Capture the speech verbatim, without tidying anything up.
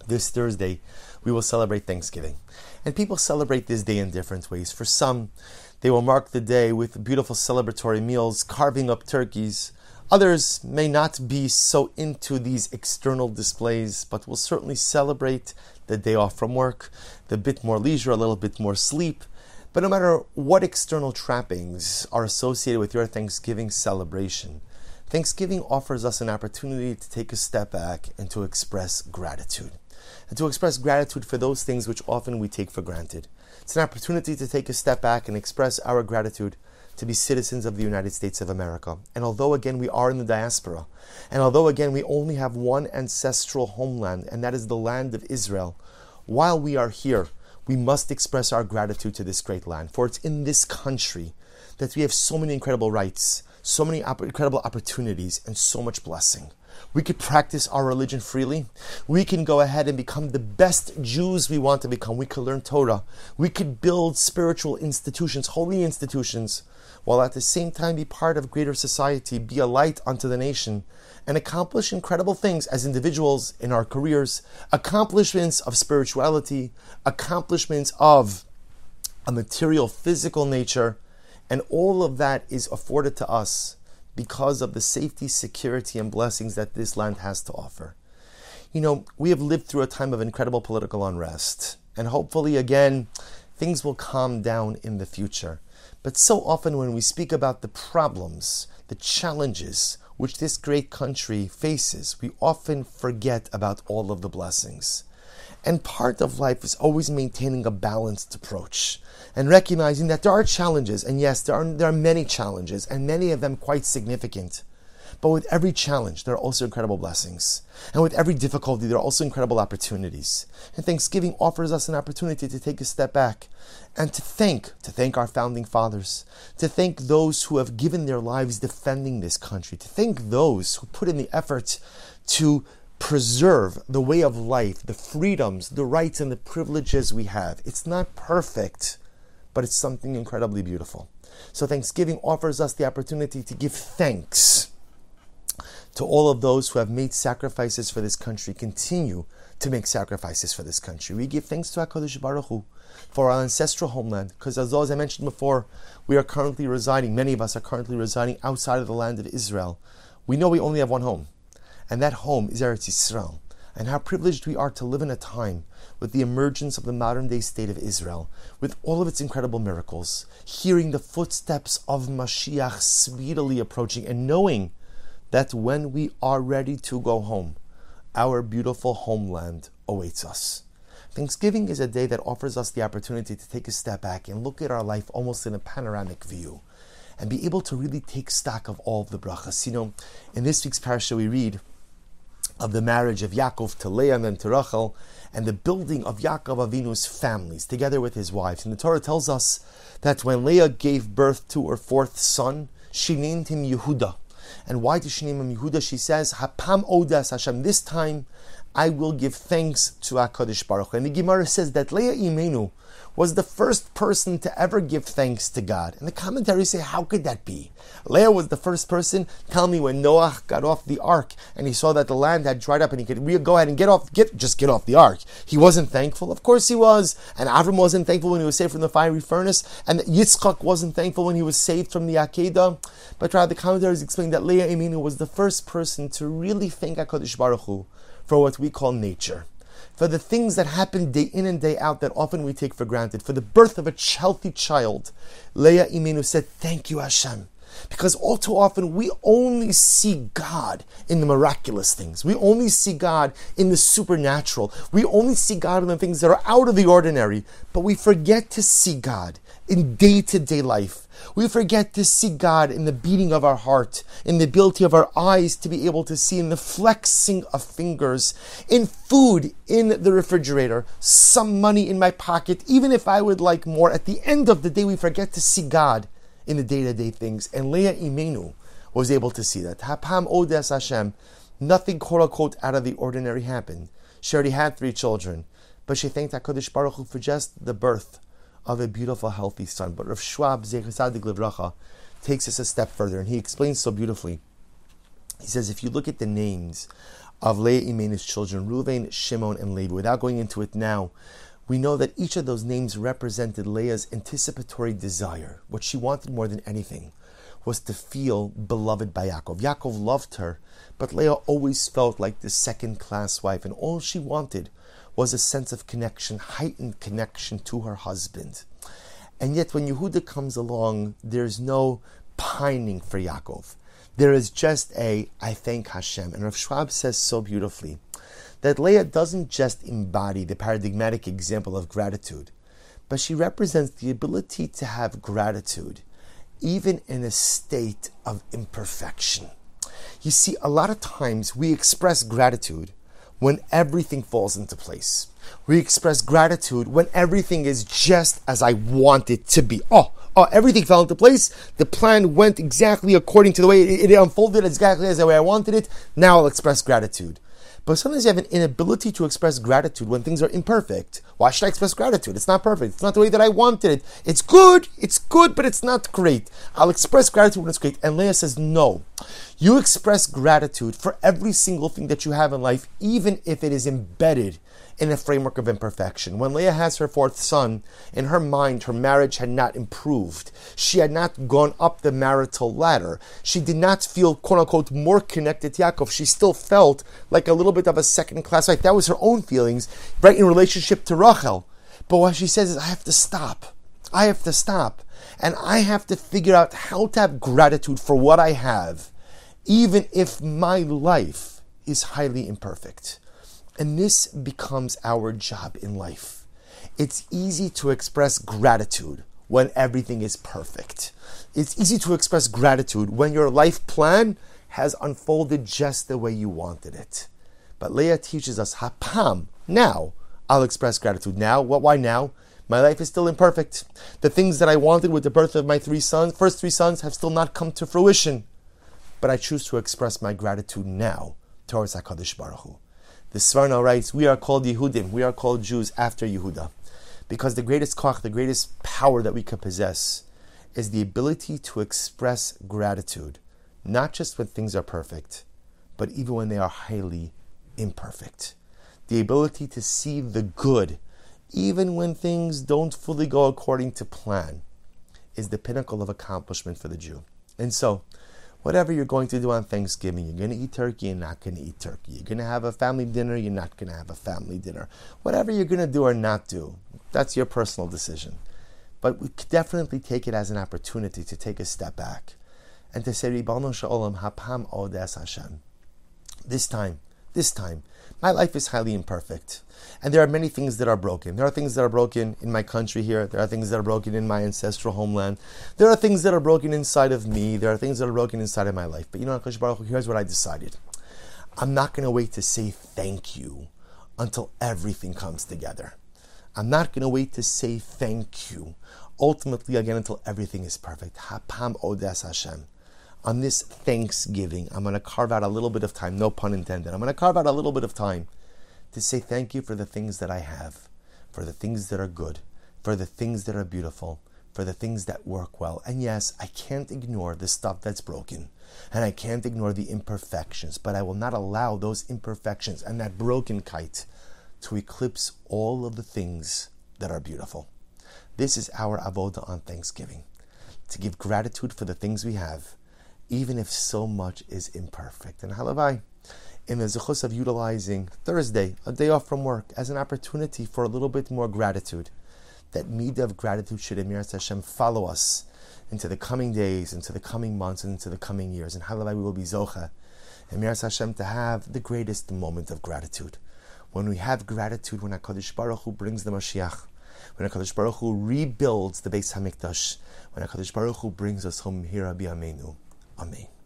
This Thursday, we will celebrate Thanksgiving. And people celebrate this day in different ways. For some, they will mark the day with beautiful celebratory meals, carving up turkeys. Others may not be so into these external displays, but will certainly celebrate the day off from work, the bit more leisure, a little bit more sleep. But no matter what external trappings are associated with your Thanksgiving celebration, Thanksgiving offers us an opportunity to take a step back and to express gratitude. And to express gratitude for those things which often we take for granted. It's an opportunity to take a step back and express our gratitude to be citizens of the United States of America. And although again we are in the diaspora, and although again we only have one ancestral homeland, and that is the land of Israel, while we are here, we must express our gratitude to this great land. For it's in this country that we have so many incredible rights, so many op- incredible opportunities, and so much blessing. We could practice our religion freely. We can go ahead and become the best Jews we want to become. We could learn Torah. We could build spiritual institutions, holy institutions, while at the same time be part of greater society, be a light unto the nation, and accomplish incredible things as individuals in our careers, accomplishments of spirituality, accomplishments of a material, physical nature, and all of that is afforded to us because of the safety, security, and blessings that this land has to offer. You know, we have lived through a time of incredible political unrest, and hopefully, again, things will calm down in the future. But so often when we speak about the problems, the challenges which this great country faces, we often forget about all of the blessings. And part of life is always maintaining a balanced approach and recognizing that there are challenges, and yes, there are, there are many challenges, and many of them quite significant. But with every challenge, there are also incredible blessings. And with every difficulty, there are also incredible opportunities. And Thanksgiving offers us an opportunity to take a step back and to thank, to thank our founding fathers, to thank those who have given their lives defending this country, to thank those who put in the effort to preserve the way of life, the freedoms, the rights, and the privileges we have. It's not perfect, but it's something incredibly beautiful. So Thanksgiving offers us the opportunity to give thanks to all of those who have made sacrifices for this country, continue to make sacrifices for this country. We give thanks to HaKadosh Baruch Hu for our ancestral homeland, because as, as I mentioned before, we are currently residing, many of us are currently residing outside of the land of Israel. We know we only have one home, and that home is Eretz Yisrael. And how privileged we are to live in a time with the emergence of the modern-day state of Israel, with all of its incredible miracles, hearing the footsteps of Mashiach speedily approaching, and knowing that when we are ready to go home, our beautiful homeland awaits us. Thanksgiving is a day that offers us the opportunity to take a step back and look at our life almost in a panoramic view, and be able to really take stock of all of the brachas. You know, in this week's parasha we read of the marriage of Yaakov to Leah and then to Rachel, and the building of Yaakov Avinu's families together with his wives. And the Torah tells us that when Leah gave birth to her fourth son, she named him Yehuda. And why did she name him Yehuda? She says, Hapam Odas Hashem, this time I will give thanks to HaKadosh Baruch Hu. And the Gemara says that Leah Imenu was the first person to ever give thanks to God. And the commentaries say, how could that be? Leah was the first person. Tell me, when Noah got off the ark and he saw that the land had dried up and he could re- go ahead and get off, get just get off the ark, he wasn't thankful? Of course he was. And Avram wasn't thankful when he was saved from the fiery furnace. And Yitzchak wasn't thankful when he was saved from the Akedah. But rather the commentaries explain that Leah Imenu was the first person to really thank HaKadosh Baruch Hu for what we call nature, for the things that happen day in and day out that often we take for granted, for the birth of a healthy child. Leah Imenu said, thank you, Hashem. Because all too often we only see God in the miraculous things. We only see God in the supernatural. We only see God in the things that are out of the ordinary. But we forget to see God in day-to-day life. We forget to see God in the beating of our heart, in the ability of our eyes to be able to see, in the flexing of fingers, in food in the refrigerator, some money in my pocket, even if I would like more. At the end of the day, we forget to see God in the day-to-day things. And Leah Imenu was able to see that. Hapam Odes Hashem, nothing quote-unquote out of the ordinary happened. She already had three children, but she thanked HaKadosh Baruch Hu for just the birth of a beautiful, healthy son. But Rav Schwab, Zecher Tzadik Livracha, takes us a step further, and he explains so beautifully. He says, if you look at the names of Leah Imenu's children, Reuven, Shimon, and Levi. Without going into it now, we know that each of those names represented Leah's anticipatory desire. What she wanted more than anything was to feel beloved by Yaakov. Yaakov loved her, but Leah always felt like the second-class wife, and all she wanted was a sense of connection, heightened connection to her husband. And yet when Yehuda comes along, there's no pining for Yaakov. There is just a, I thank Hashem. And Rav Schwab says so beautifully that Leah doesn't just embody the paradigmatic example of gratitude, but she represents the ability to have gratitude even in a state of imperfection. You see, a lot of times we express gratitude when everything falls into place. We express gratitude when everything is just as I want it to be. Oh, oh, everything fell into place. The plan went exactly according to the way it, it unfolded, exactly as the way I wanted it. Now I'll express gratitude. But sometimes you have an inability to express gratitude when things are imperfect. Why should I express gratitude? It's not perfect. It's not the way that I wanted it. It's good. It's good, but it's not great. I'll express gratitude when it's great. And Leah says, no. You express gratitude for every single thing that you have in life, even if it is embedded in a framework of imperfection. When Leah has her fourth son, in her mind, her marriage had not improved. She had not gone up the marital ladder. She did not feel, quote unquote, more connected to Yaakov. She still felt like a little bit of a second class wife. That was her own feelings, right, in relationship to Rachel. But what she says is, I have to stop. I have to stop. And I have to figure out how to have gratitude for what I have, even if my life is highly imperfect. And this becomes our job in life. It's easy to express gratitude when everything is perfect. It's easy to express gratitude when your life plan has unfolded just the way you wanted it. But Leah teaches us, hapam, now I'll express gratitude. Now, what? Why now? My life is still imperfect. The things that I wanted with the birth of my three sons, first three sons, have still not come to fruition. But I choose to express my gratitude now towards HaKadosh Baruch Hu. The Sforno writes, we are called Yehudim, we are called Jews after Yehuda, because the greatest koch, the greatest power that we could possess is the ability to express gratitude, not just when things are perfect, but even when they are highly imperfect. The ability to see the good, even when things don't fully go according to plan, is the pinnacle of accomplishment for the Jew. And so, whatever you're going to do on Thanksgiving, you're going to eat turkey, you're not going to eat turkey. You're going to have a family dinner, you're not going to have a family dinner. Whatever you're going to do or not do, that's your personal decision. But we could definitely take it as an opportunity to take a step back and to say, Ribbono shel olam, hapam od es Hashem. This time, this time, my life is highly imperfect. And there are many things that are broken. There are things that are broken in my country here. There are things that are broken in my ancestral homeland. There are things that are broken inside of me. There are things that are broken inside of my life. But you know, HaKadosh Baruch Hu, here's what I decided. I'm not going to wait to say thank you until everything comes together. I'm not going to wait to say thank you, ultimately, again, until everything is perfect. Hapam od es Hashem. On this Thanksgiving, I'm going to carve out a little bit of time, no pun intended. I'm going to carve out a little bit of time to say thank you for the things that I have, for the things that are good, for the things that are beautiful, for the things that work well. And yes, I can't ignore the stuff that's broken, and I can't ignore the imperfections, but I will not allow those imperfections and that broken kite to eclipse all of the things that are beautiful. This is our avoda on Thanksgiving, to give gratitude for the things we have, even if so much is imperfect. And halavai, in the zechus of utilizing Thursday, a day off from work, as an opportunity for a little bit more gratitude, that midah of gratitude should Emiras Hashem follow us into the coming days, into the coming months, and into the coming years. And halavai, we will be zocha, Emiras Hashem, to have the greatest moment of gratitude. When we have gratitude, when HaKadosh Baruch Hu brings the Mashiach, when HaKadosh Baruch Hu rebuilds the Beis HaMikdash, when HaKadosh Baruch Hu brings us home here, Abi Amenu. Amen.